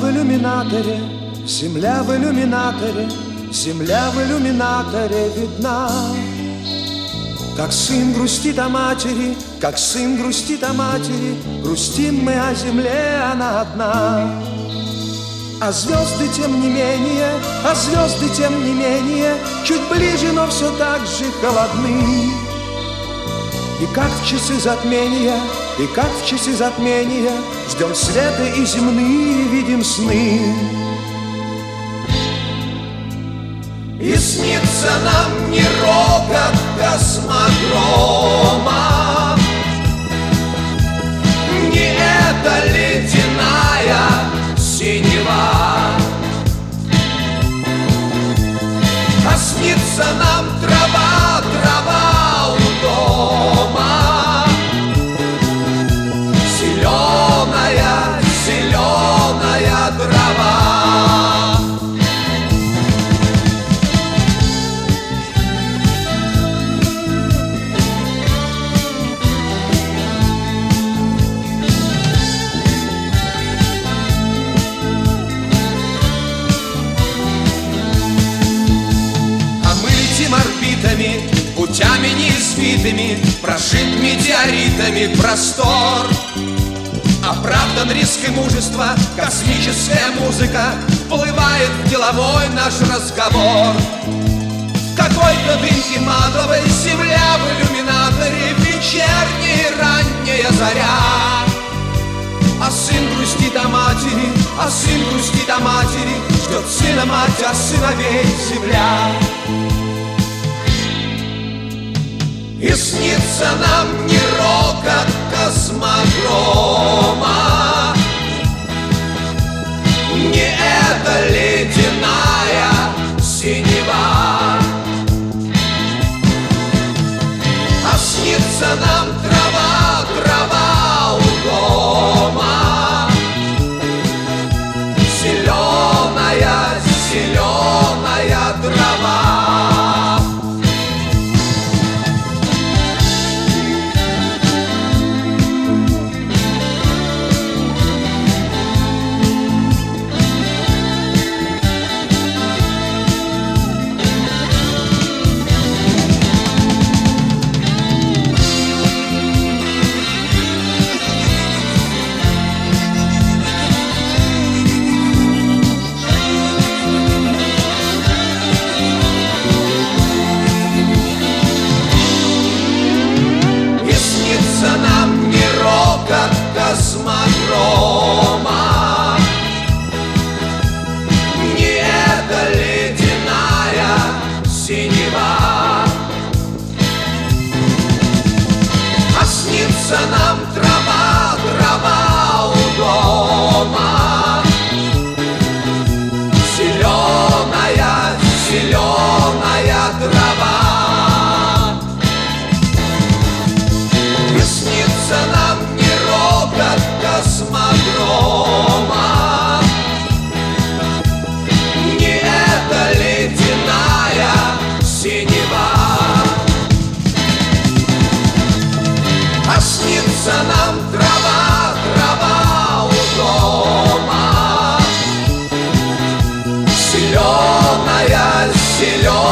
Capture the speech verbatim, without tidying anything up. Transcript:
в иллюминаторе, земля в иллюминаторе, земля в иллюминаторе видна. Как сын грустит о матери, как сын грустит о матери, грустим мы о земле, она одна. А звезды тем не менее, а звезды тем не менее, чуть ближе, но все так же холодны. И как в часы затмения, и как в часы затмения, ждем света и земные видим сны. И снится нам не рокот космодрома, не эта ледяная синева, а снится нам трава, трава у дома, зеленая, зеленая трава. Путями неизвитыми, прошит метеоритами простор. Оправдан риск и мужество, космическая музыка вплывает в деловой наш разговор. Какой-то дымки матовой, земля в иллюминаторе, вечерняя ранняя заря. А сын грустит о матери, а сын грустит о матери, ждет сына мать, а сыновей земля. И снится нам не рокот космодрома, не эта ледяная синева, а снится нам трава, трава у дома, зеленая, зеленая трава. Космодрома, не эта ледяная синева, а снится нам трава, трава у дома, зеленая, зеленая трава. И снится нам рокот космодрома, не эта ледяная синева, а снится нам трава, трава у дома, зеленая, зеленая.